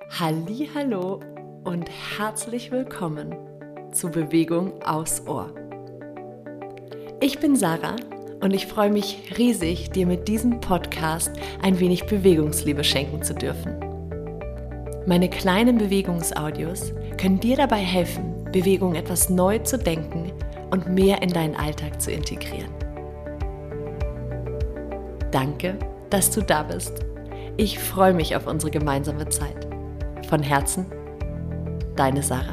Hallihallo und herzlich willkommen zu Bewegung aufs Ohr. Ich bin Sarah und ich freue mich riesig, dir mit diesem Podcast ein wenig Bewegungsliebe schenken zu dürfen. Meine kleinen Bewegungsaudios können dir dabei helfen, Bewegung etwas neu zu denken und mehr in deinen Alltag zu integrieren. Danke, dass du da bist. Ich freue mich auf unsere gemeinsame Zeit. Von Herzen, deine Sarah.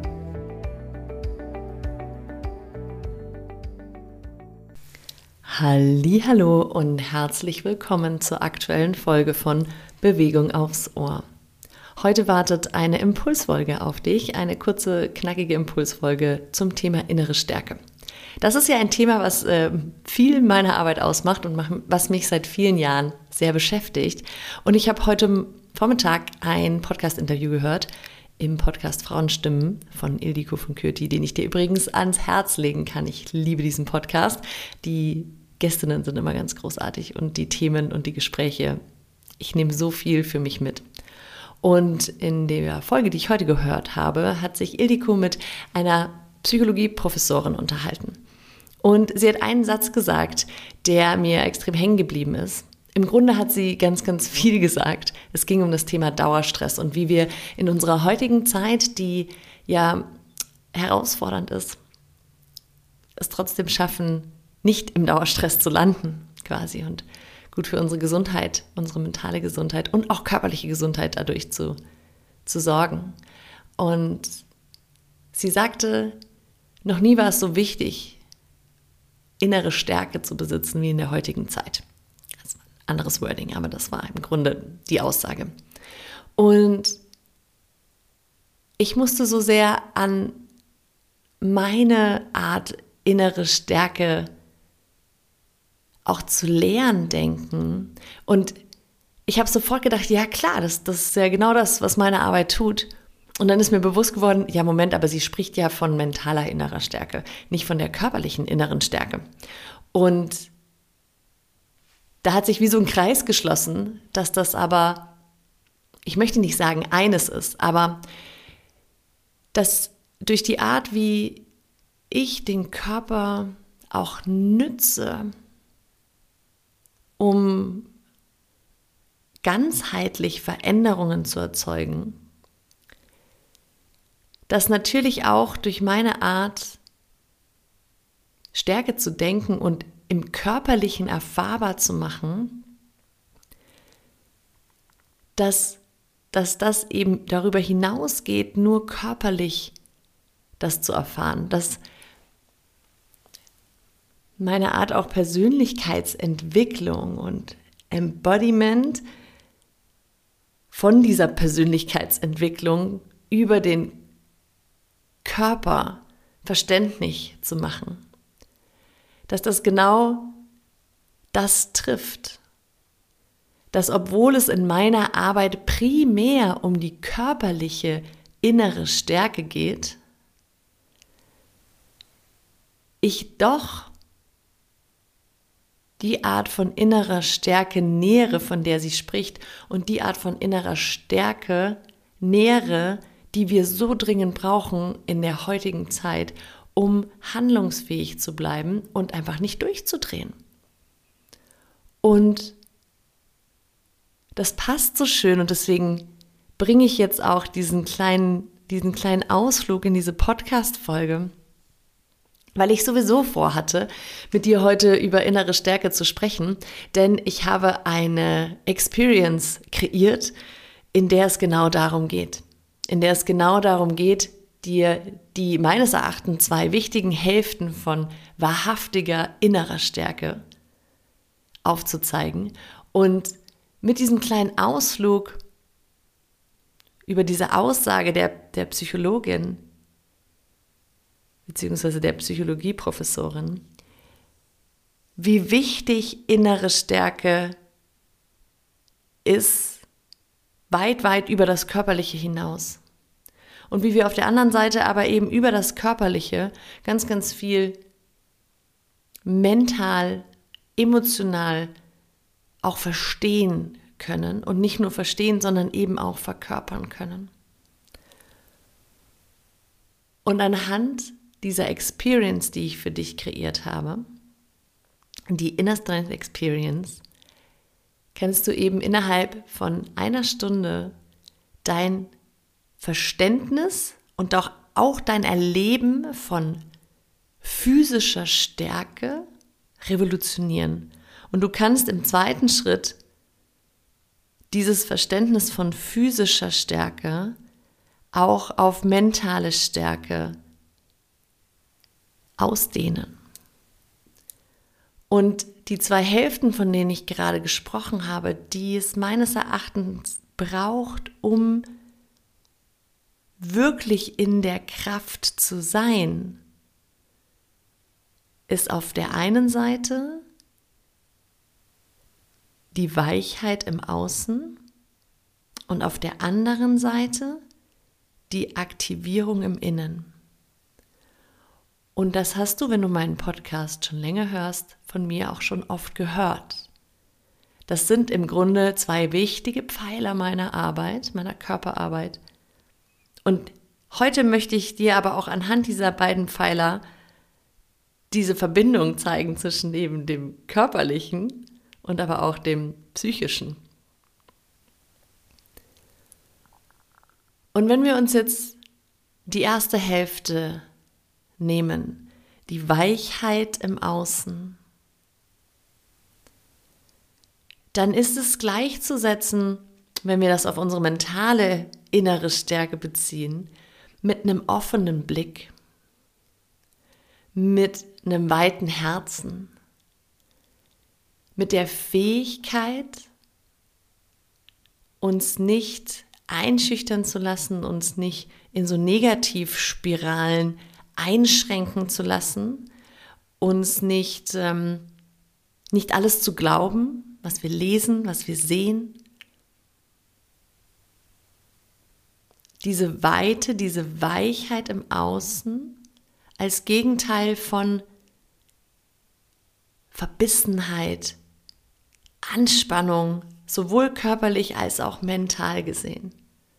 Hallihallo und herzlich willkommen zur aktuellen Folge von Bewegung aufs Ohr. Heute wartet eine Impulsfolge auf dich, eine kurze, knackige Impulsfolge zum Thema innere Stärke. Das ist ja ein Thema, was viel meiner Arbeit ausmacht und was mich seit vielen Jahren sehr beschäftigt. Und ich habe heute Vormittag ein Podcast-Interview gehört im Podcast Frauenstimmen von Ildiko von Kürti, den ich dir übrigens ans Herz legen kann. Ich liebe diesen Podcast. Die Gästinnen sind immer ganz großartig und die Themen und die Gespräche, ich nehme so viel für mich mit. Und in der Folge, die ich heute gehört habe, hat sich Ildiko mit einer Psychologieprofessorin unterhalten. Und sie hat einen Satz gesagt, der mir extrem hängen geblieben ist. Im Grunde hat sie ganz, ganz viel gesagt. Es ging um das Thema Dauerstress und wie wir in unserer heutigen Zeit, die ja herausfordernd ist, es trotzdem schaffen, nicht im Dauerstress zu landen, quasi. Und gut für unsere Gesundheit, unsere mentale Gesundheit und auch körperliche Gesundheit dadurch zu sorgen. Und sie sagte, noch nie war es so wichtig, innere Stärke zu besitzen wie in der heutigen Zeit. Das war ein anderes Wording, aber das war im Grunde die Aussage. Und ich musste so sehr an meine Art, innere Stärke auch zu lernen denken. Und ich habe sofort gedacht, ja klar, das ist ja genau das, was meine Arbeit tut. Und dann ist mir bewusst geworden, ja Moment, aber sie spricht ja von mentaler innerer Stärke, nicht von der körperlichen inneren Stärke. Und da hat sich wie so ein Kreis geschlossen, dass das aber, ich möchte nicht sagen eines ist, aber dass durch die Art, wie ich den Körper auch nütze, um ganzheitlich Veränderungen zu erzeugen, dass natürlich auch durch meine Art, Stärke zu denken und im Körperlichen erfahrbar zu machen, dass das eben darüber hinausgeht, nur körperlich das zu erfahren, dass meine Art auch Persönlichkeitsentwicklung und Embodiment von dieser Persönlichkeitsentwicklung über den Körper verständlich zu machen. Dass das genau das trifft. Dass obwohl es in meiner Arbeit primär um die körperliche innere Stärke geht, ich doch die Art von innerer Stärke nähere, von der sie spricht, und die Art von innerer Stärke nähere, die wir so dringend brauchen in der heutigen Zeit, um handlungsfähig zu bleiben und einfach nicht durchzudrehen. Und das passt so schön und deswegen bringe ich jetzt auch diesen kleinen Ausflug in diese Podcast-Folge, weil ich sowieso vorhatte, mit dir heute über innere Stärke zu sprechen, denn ich habe eine Experience kreiert, in der es genau darum geht. In der es genau darum geht, dir die meines Erachtens 2 wichtigen Hälften von wahrhaftiger innerer Stärke aufzuzeigen. Und mit diesem kleinen Ausflug über diese Aussage der Psychologin beziehungsweise der Psychologieprofessorin, wie wichtig innere Stärke ist, weit, weit über das Körperliche hinaus. Und wie wir auf der anderen Seite aber eben über das Körperliche ganz, ganz viel mental, emotional auch verstehen können und nicht nur verstehen, sondern eben auch verkörpern können. Und anhand dieser Experience, die ich für dich kreiert habe, die Inner Strength Experience, kannst du eben innerhalb von einer Stunde dein Verständnis und auch dein Erleben von physischer Stärke revolutionieren. Und du kannst im zweiten Schritt dieses Verständnis von physischer Stärke auch auf mentale Stärke ausdehnen. Und die zwei Hälften, von denen ich gerade gesprochen habe, die es meines Erachtens braucht, um wirklich in der Kraft zu sein, ist auf der einen Seite die Weichheit im Außen und auf der anderen Seite die Aktivierung im Innen. Und das hast du, wenn du meinen Podcast schon länger hörst, von mir auch schon oft gehört. Das sind im Grunde zwei wichtige Pfeiler meiner Arbeit, meiner Körperarbeit. Und heute möchte ich dir aber auch anhand dieser beiden Pfeiler diese Verbindung zeigen zwischen eben dem Körperlichen und aber auch dem Psychischen. Und wenn wir uns jetzt die erste Hälfte nehmen, die Weichheit im Außen, dann ist es gleichzusetzen, wenn wir das auf unsere mentale innere Stärke beziehen, mit einem offenen Blick, mit einem weiten Herzen, mit der Fähigkeit, uns nicht einschüchtern zu lassen, uns nicht in so Negativspiralen einschränken zu lassen, uns nicht alles zu glauben, was wir lesen, was wir sehen. Diese Weite, diese Weichheit im Außen als Gegenteil von Verbissenheit, Anspannung, sowohl körperlich als auch mental gesehen.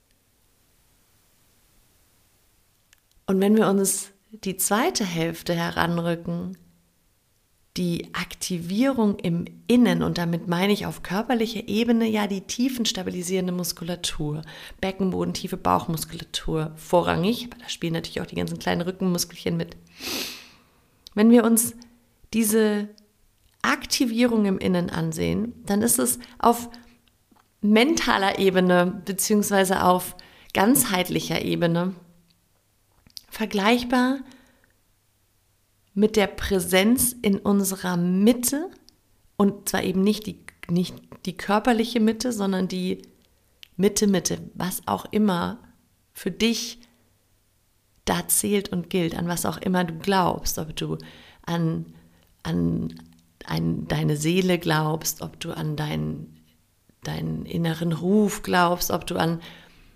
Und wenn wir uns die zweite Hälfte heranrücken, die Aktivierung im Innen, und damit meine ich auf körperlicher Ebene ja die tiefenstabilisierende Muskulatur, Beckenboden, tiefe Bauchmuskulatur vorrangig, aber da spielen natürlich auch die ganzen kleinen Rückenmuskelchen mit. Wenn wir uns diese Aktivierung im Innen ansehen, dann ist es auf mentaler Ebene beziehungsweise auf ganzheitlicher Ebene vergleichbar mit der Präsenz in unserer Mitte, und zwar eben nicht die körperliche Mitte, sondern die Mitte, was auch immer für dich da zählt und gilt, an was auch immer du glaubst, ob du an deine Seele glaubst, ob du an deinen inneren Ruf glaubst, ob du an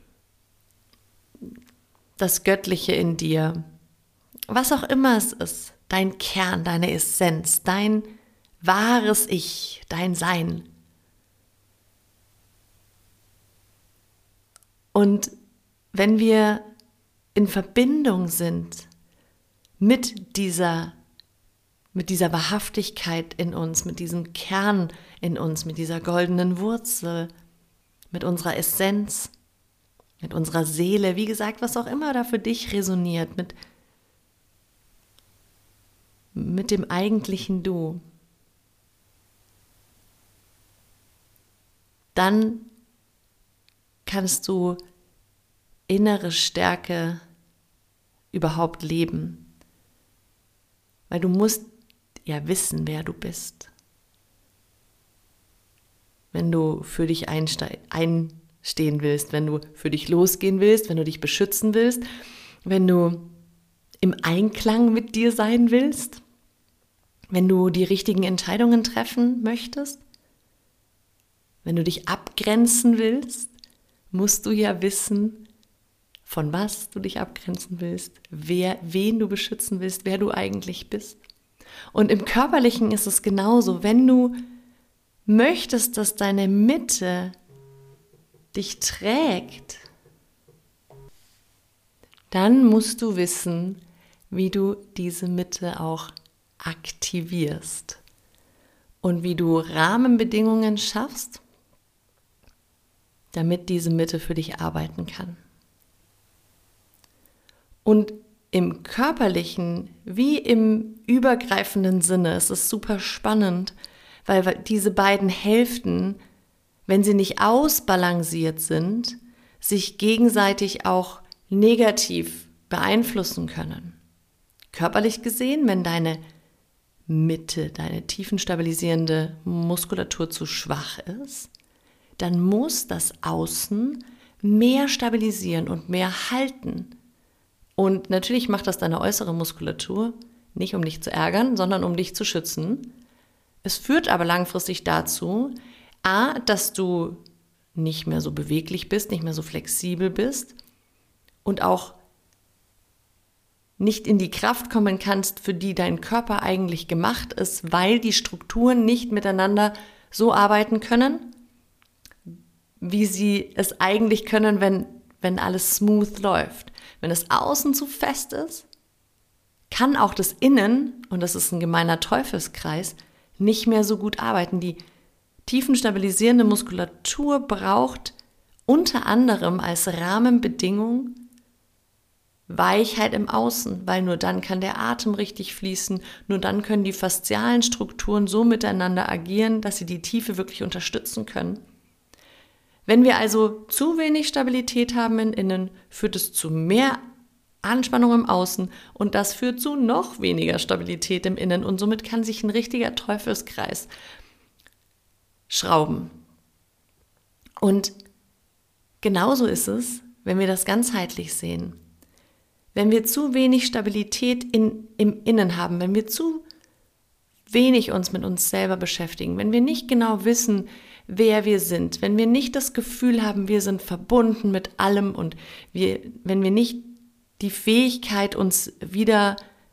das Göttliche in dir, was auch immer es ist, dein Kern, deine Essenz, dein wahres Ich, dein Sein. Und wenn wir in Verbindung sind mit dieser Wahrhaftigkeit in uns, mit diesem Kern in uns, mit dieser goldenen Wurzel, mit unserer Essenz, mit unserer Seele, wie gesagt, was auch immer da für dich resoniert, mit dem eigentlichen Du, dann kannst du innere Stärke überhaupt leben. Weil du musst ja wissen, wer du bist. Wenn du für dich einstehen willst, wenn du für dich losgehen willst, wenn du dich beschützen willst, wenn du im Einklang mit dir sein willst, wenn du die richtigen Entscheidungen treffen möchtest, wenn du dich abgrenzen willst, musst du ja wissen, von was du dich abgrenzen willst, wen du beschützen willst, wer du eigentlich bist. Und im Körperlichen ist es genauso, wenn du möchtest, dass deine Mitte dich trägt, dann musst du wissen, wie du diese Mitte auch aktivierst und wie du Rahmenbedingungen schaffst, damit diese Mitte für dich arbeiten kann. Und im körperlichen wie im übergreifenden Sinne ist es super spannend, weil diese beiden Hälften, wenn sie nicht ausbalanciert sind, sich gegenseitig auch negativ beeinflussen können. Körperlich gesehen, wenn deine Mitte, deine tiefenstabilisierende Muskulatur zu schwach ist, dann muss das Außen mehr stabilisieren und mehr halten. Und natürlich macht das deine äußere Muskulatur, nicht um dich zu ärgern, sondern um dich zu schützen. Es führt aber langfristig dazu, dass du nicht mehr so beweglich bist, nicht mehr so flexibel bist und auch nicht in die Kraft kommen kannst, für die dein Körper eigentlich gemacht ist, weil die Strukturen nicht miteinander so arbeiten können, wie sie es eigentlich können, wenn alles smooth läuft. Wenn das Außen zu fest ist, kann auch das Innen, und das ist ein gemeiner Teufelskreis, nicht mehr so gut arbeiten. Die tiefenstabilisierende Muskulatur braucht unter anderem als Rahmenbedingung Weichheit im Außen, weil nur dann kann der Atem richtig fließen, nur dann können die faszialen Strukturen so miteinander agieren, dass sie die Tiefe wirklich unterstützen können. Wenn wir also zu wenig Stabilität haben im Innen, führt es zu mehr Anspannung im Außen und das führt zu noch weniger Stabilität im Innen und somit kann sich ein richtiger Teufelskreis schrauben. Und genauso ist es, wenn wir das ganzheitlich sehen. Wenn wir zu wenig Stabilität im Innen haben, wenn wir zu wenig uns mit uns selber beschäftigen, wenn wir nicht genau wissen, wer wir sind, wenn wir nicht das Gefühl haben, wir sind verbunden mit allem und wenn wir nicht die Fähigkeit uns wieder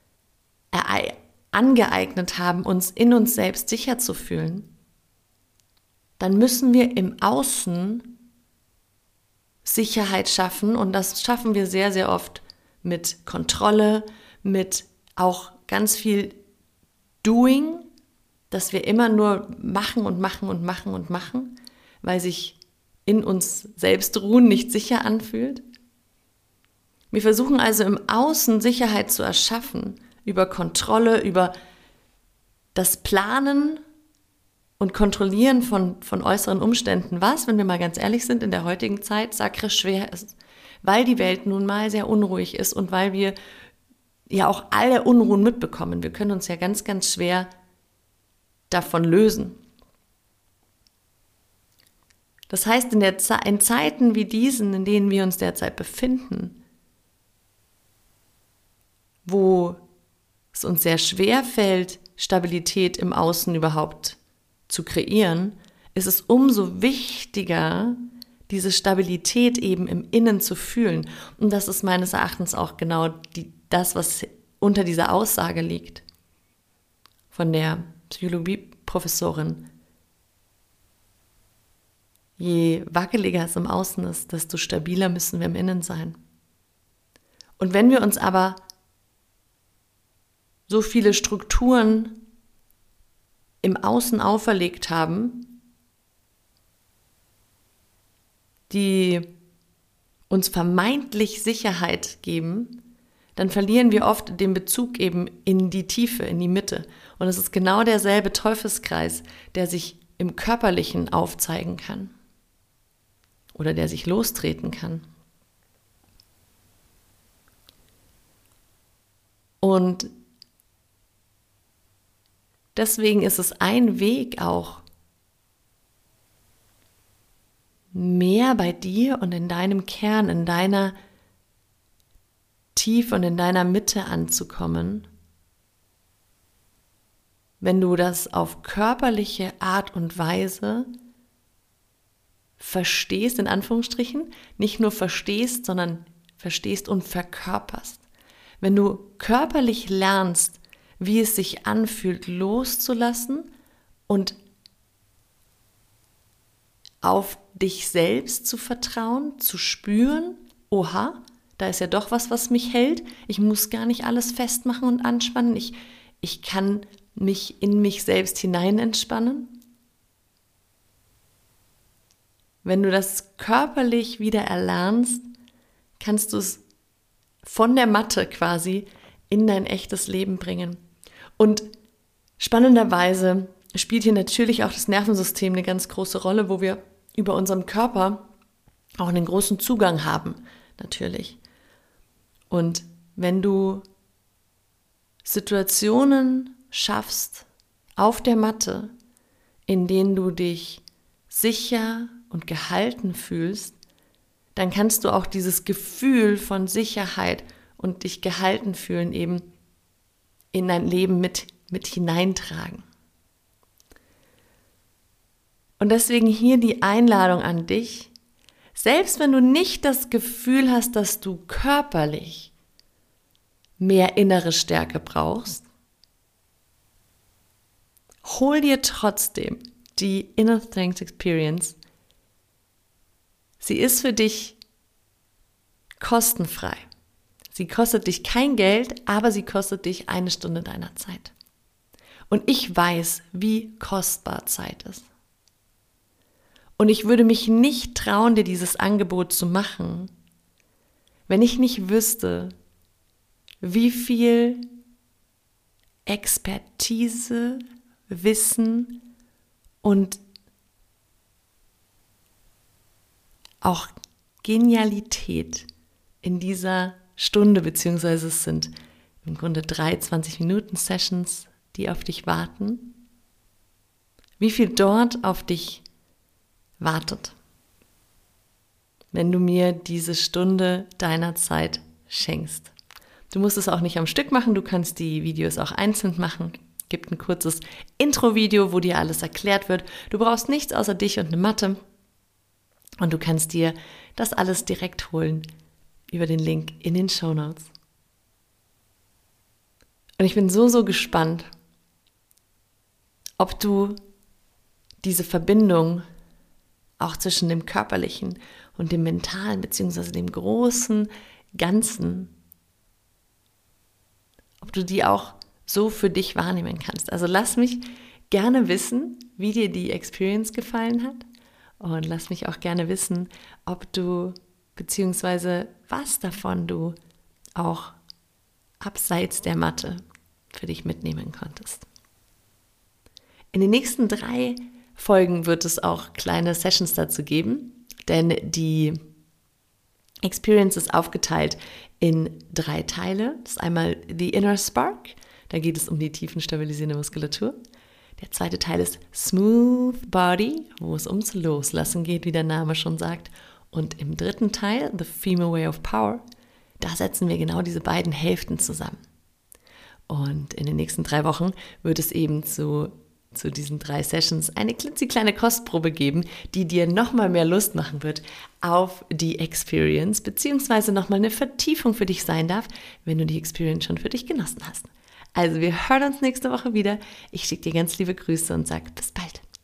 angeeignet haben, uns in uns selbst sicher zu fühlen, dann müssen wir im Außen Sicherheit schaffen und das schaffen wir sehr, sehr oft mit Kontrolle, mit auch ganz viel Doing, dass wir immer nur machen und machen und machen und machen, weil sich in uns selbst ruhen nicht sicher anfühlt. Wir versuchen also im Außen Sicherheit zu erschaffen, über Kontrolle, über das Planen und Kontrollieren von äußeren Umständen, was, wenn wir mal ganz ehrlich sind, in der heutigen Zeit sakrisch schwer ist, weil die Welt nun mal sehr unruhig ist und weil wir ja auch alle Unruhen mitbekommen. Wir können uns ja ganz, ganz schwer davon lösen. Das heißt, in Zeiten wie diesen, in denen wir uns derzeit befinden, wo es uns sehr schwer fällt, Stabilität im Außen überhaupt zu kreieren, ist es umso wichtiger, diese Stabilität eben im Innen zu fühlen. Und das ist meines Erachtens auch genau das, was unter dieser Aussage liegt von der Psychologieprofessorin. Je wackeliger es im Außen ist, desto stabiler müssen wir im Innen sein. Und wenn wir uns aber so viele Strukturen im Außen auferlegt haben, die uns vermeintlich Sicherheit geben, dann verlieren wir oft den Bezug eben in die Tiefe, in die Mitte. Und es ist genau derselbe Teufelskreis, der sich im Körperlichen aufzeigen kann oder der sich lostreten kann. Und deswegen ist es ein Weg auch, mehr bei dir und in deinem Kern, in deiner Tiefe und in deiner Mitte anzukommen, wenn du das auf körperliche Art und Weise verstehst, in Anführungsstrichen, nicht nur verstehst, sondern verstehst und verkörperst. Wenn du körperlich lernst, wie es sich anfühlt, loszulassen und auf dich selbst zu vertrauen, zu spüren, oha, da ist ja doch was mich hält. Ich muss gar nicht alles festmachen und anspannen. Ich kann mich in mich selbst hinein entspannen. Wenn du das körperlich wieder erlernst, kannst du es von der Matte quasi in dein echtes Leben bringen. Und spannenderweise spielt hier natürlich auch das Nervensystem eine ganz große Rolle, wo wir über unseren Körper auch einen großen Zugang haben, natürlich. Und wenn du Situationen schaffst auf der Matte, in denen du dich sicher und gehalten fühlst, dann kannst du auch dieses Gefühl von Sicherheit und dich gehalten fühlen eben in dein Leben mit hineintragen. Und deswegen hier die Einladung an dich, selbst wenn du nicht das Gefühl hast, dass du körperlich mehr innere Stärke brauchst, hol dir trotzdem die Inner Strength Experience. Sie ist für dich kostenfrei. Sie kostet dich kein Geld, aber sie kostet dich 1 Stunde deiner Zeit. Und ich weiß, wie kostbar Zeit ist. Und ich würde mich nicht trauen, dir dieses Angebot zu machen, wenn ich nicht wüsste, wie viel Expertise, Wissen und auch Genialität in dieser Stunde, beziehungsweise es sind im Grunde 3 20-Minuten-Sessions, die auf dich warten, wie viel dort auf dich wartet, wenn du mir diese Stunde deiner Zeit schenkst. Du musst es auch nicht am Stück machen, du kannst die Videos auch einzeln machen. Es gibt ein kurzes Intro-Video, wo dir alles erklärt wird. Du brauchst nichts außer dich und eine Matte und du kannst dir das alles direkt holen über den Link in den Shownotes. Und ich bin so gespannt, ob du diese Verbindung auch zwischen dem Körperlichen und dem Mentalen, beziehungsweise dem großen Ganzen, ob du die auch so für dich wahrnehmen kannst. Also lass mich gerne wissen, wie dir die Experience gefallen hat und lass mich auch gerne wissen, ob du, beziehungsweise was davon du auch abseits der Matte für dich mitnehmen konntest. In den nächsten 3 Folgen wird es auch kleine Sessions dazu geben, denn die Experience ist aufgeteilt in 3 Teile. Das ist einmal The Inner Spark, da geht es um die tiefenstabilisierende Muskulatur. Der zweite Teil ist Smooth Body, wo es ums Loslassen geht, wie der Name schon sagt. Und im 3. Teil, The Female Way of Power, da setzen wir genau diese beiden Hälften zusammen. Und in den nächsten 3 Wochen wird es eben zu diesen 3 Sessions eine klitzekleine Kostprobe geben, die dir nochmal mehr Lust machen wird auf die Experience, beziehungsweise nochmal eine Vertiefung für dich sein darf, wenn du die Experience schon für dich genossen hast. Also wir hören uns nächste Woche wieder. Ich schicke dir ganz liebe Grüße und sage bis bald.